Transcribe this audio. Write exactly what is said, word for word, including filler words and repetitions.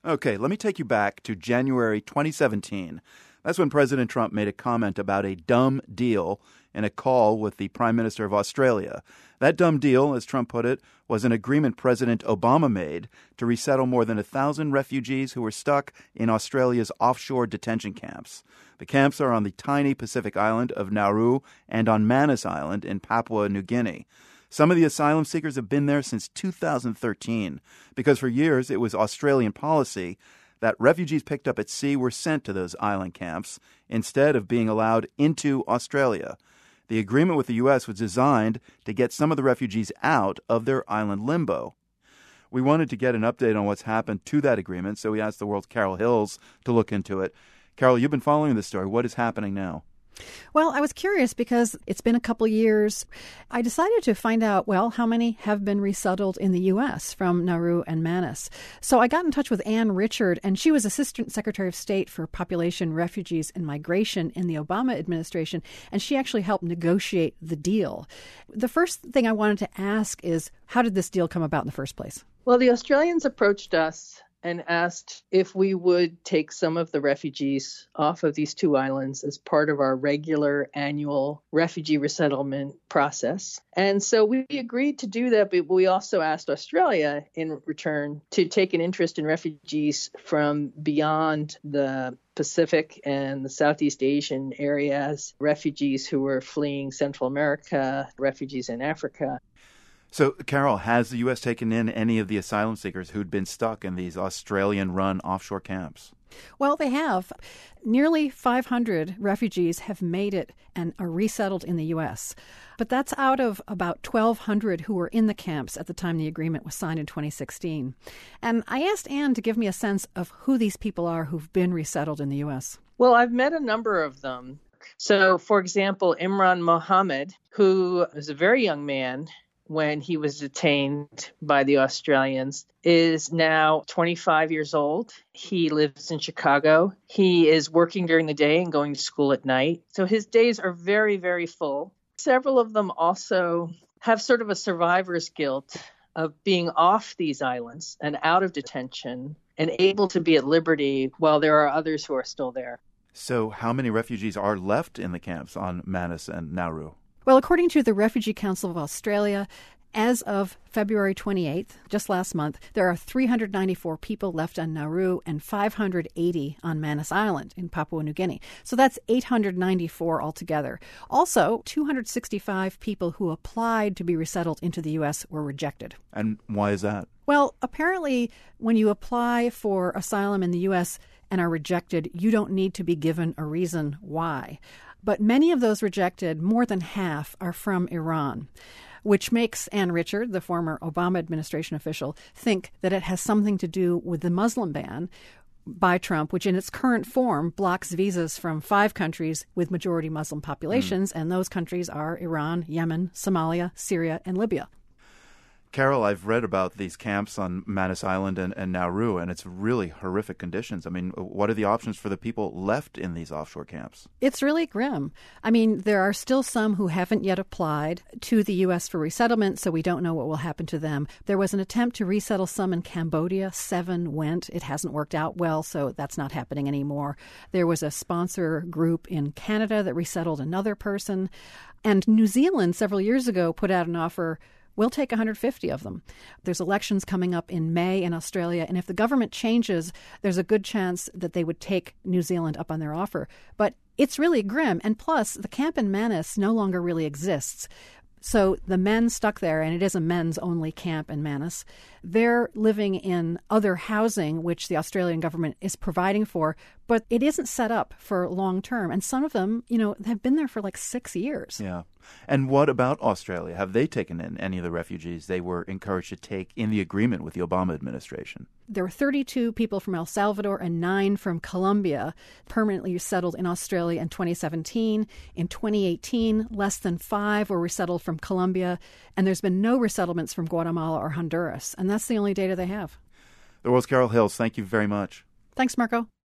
Okay, let me take you back to January twenty seventeen. That's when President Trump made a comment about a dumb deal in a call with the Prime Minister of Australia. That dumb deal, as Trump put it, was an agreement President Obama made to resettle more than a thousand refugees who were stuck in Australia's offshore detention camps. The camps are on the tiny Pacific island of Nauru and on Manus Island in Papua New Guinea. Some of the asylum seekers have been there since two thousand thirteen, because for years it was Australian policy that refugees picked up at sea were sent to those island camps instead of being allowed into Australia. The agreement with the U S was designed to get some of the refugees out of their island limbo. We wanted to get an update on what's happened to that agreement, so we asked the World's Carol Hills to look into it. Carol, you've been following this story. What is happening now? Well, I was curious because it's been a couple years. I decided to find out, well, how many have been resettled in the U S from Nauru and Manus. So I got in touch with Ann Richard, and she was Assistant Secretary of State for Population, Refugees, and Migration in the Obama administration, and she actually helped negotiate the deal. The first thing I wanted to ask is, how did this deal come about in the first place? Well, the Australians approached us and asked if we would take some of the refugees off of these two islands as part of our regular annual refugee resettlement process. And so we agreed to do that, but we also asked Australia in return to take an interest in refugees from beyond the Pacific and the Southeast Asian areas, refugees who were fleeing Central America, refugees in Africa. So, Carol, has the U S taken in any of the asylum seekers who'd been stuck in these Australian-run offshore camps? Well, they have. Nearly five hundred refugees have made it and are resettled in the U S. But that's out of about twelve hundred who were in the camps at the time the agreement was signed in twenty sixteen. And I asked Anne to give me a sense of who these people are who've been resettled in the U S. Well, I've met a number of them. So, for example, Imran Mohammed, who is a very young man when he was detained by the Australians, is now twenty-five years old. He lives in Chicago. He is working during the day and going to school at night. So his days are very, very full. Several of them also have sort of a survivor's guilt of being off these islands and out of detention and able to be at liberty while there are others who are still there. So how many refugees are left in the camps on Manus and Nauru? Well, according to the Refugee Council of Australia, as of February twenty-eighth, just last month, there are three hundred ninety-four people left on Nauru and five hundred eighty on Manus Island in Papua New Guinea. So that's eight hundred ninety-four altogether. Also, two hundred sixty-five people who applied to be resettled into the U S were rejected. And why is that? Well, apparently, when you apply for asylum in the U S and are rejected, you don't need to be given a reason why. But many of those rejected, more than half, are from Iran, which makes Ann Richard, the former Obama administration official, think that it has something to do with the Muslim ban by Trump, which in its current form blocks visas from five countries with majority Muslim populations, mm. and those countries are Iran, Yemen, Somalia, Syria, and Libya. Carol, I've read about these camps on Manus Island and, and Nauru, and it's really horrific conditions. I mean, what are the options for the people left in these offshore camps? It's really grim. I mean, there are still some who haven't yet applied to the U S for resettlement, so we don't know what will happen to them. There was an attempt to resettle some in Cambodia. Seven went. It hasn't worked out well, so that's not happening anymore. There was a sponsor group in Canada that resettled another person. And New Zealand, several years ago, put out an offer. We'll take one hundred fifty of them. There's elections coming up in May in Australia, and if the government changes, there's a good chance that they would take New Zealand up on their offer. But it's really grim. And plus, the camp in Manus no longer really exists. So the men stuck there, and it is a men's-only camp in Manus, they're living in other housing, which the Australian government is providing for, but it isn't set up for long-term. And some of them, you know, have been there for like six years. Yeah. And what about Australia? Have they taken in any of the refugees they were encouraged to take in the agreement with the Obama administration? There were thirty-two people from El Salvador and nine from Colombia permanently settled in Australia in twenty seventeen. In twenty eighteen, less than five were resettled from Colombia, and there's been no resettlements from Guatemala or Honduras. And that's the only data they have. The World's Carol Hills, thank you very much. Thanks, Marco.